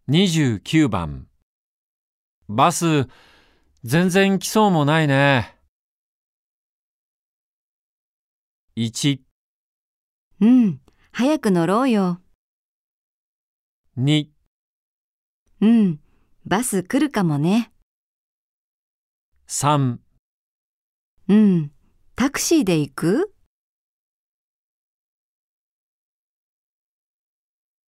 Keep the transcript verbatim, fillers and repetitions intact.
にじゅうきゅうばん。バス、全然来そうもないね。いち、 うん、早く乗ろうよ。 に、 うん、バス来るかもね。 さん、 うん、タクシーで行く？